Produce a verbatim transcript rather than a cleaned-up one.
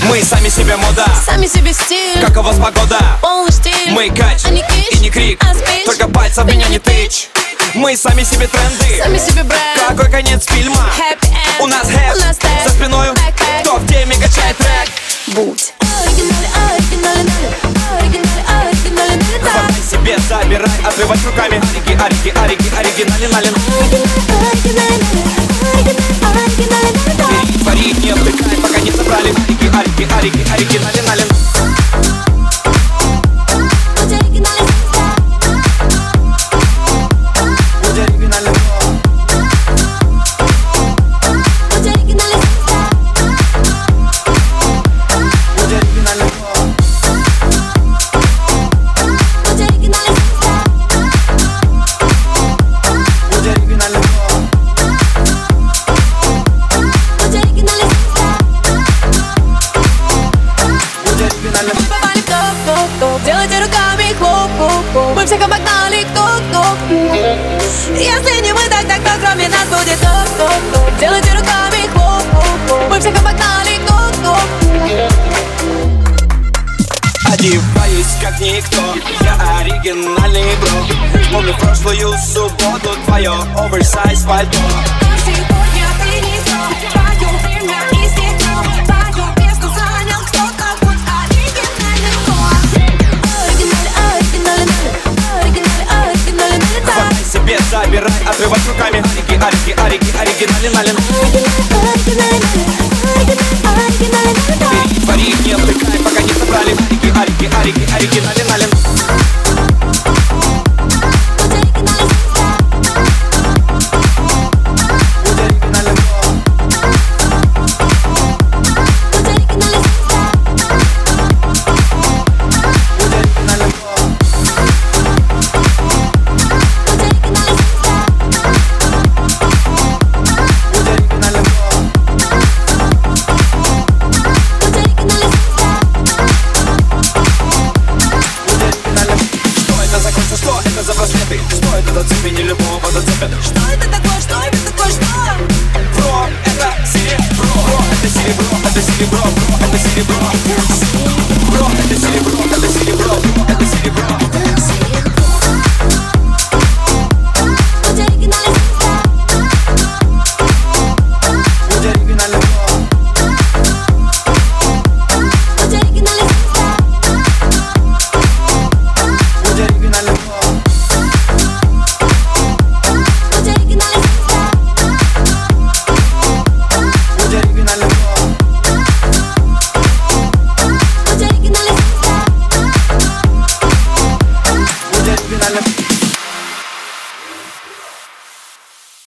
Мы сами себе мода, сами себе стиль. как у вас погода? Полный штиль. Мы кач, а не кич, и не крик, а спич. только пальцем меня не тычь. Мы сами себе тренды, сами себе бренд. какой конец фильма? Happy end. У нас хэп, у нас тэп. за спиной Бэкпэк. кто в теме качает трек. Будь оригинален, оригинален, оригинален, оригинален, да. Хватай себе, забирай, отрывать руками. Орики, орики, орики, оригинален. Оригинален, оригинален, да. Бери, твори, не втыкай, пока не собрали. Орики, орики, орики, оригинален. Будь оригинален. Будь оригинален. Будь оригинален. Будь оригинален. Будь оригинален. Будь оригинален. Будь оригинален. Будь оригинален. Мы попали в топ-топ-топ. Делайте руками хлоп-хлоп-хлоп. Мы всех обогнали, кто-кто. Если не мы, тогда кто кроме нас будет топ-топ-топ. Делайте руками хлоп-хлоп-хлоп. Мы всех обогнали, кто-кто. Одеваюсь как никто, я оригинальный бро. Помню прошлую субботу, твое оверсайз пальто. Сегодня ты не знал, твое время истекло. Твою песню занял кто-то, будь оригинальным. Оригинален, оригинален, оригинален, оригинален, да. Хватай себе, забирай, отрывать руками. Орики, орики, орики, оригинален. Оригинален, оригинален, оригинален, да. Бери, твори, не втыкай, пока не собрали. Орики, орики, орики, оригинален. Будь оригинален. Будь оригинален. Будь оригинален. Будь оригинален. Будь оригинален. Будь оригинален. Будь оригинален. Будь оригинален. Что это за кольца, что это за браслеты? Что это за цепи, не любого зацепят? Что это такое, что это такое, что? Бро, это серебро. Бро, это серебро, это серебро, бро, это серебро. Бро, это серебро, это серебро, бро, это серебро. Будь оригинален. Будь оригинален. Будь оригинален. Будь оригинален. Будь оригинален. Будь оригинален. Будь оригинален. Будь оригинален.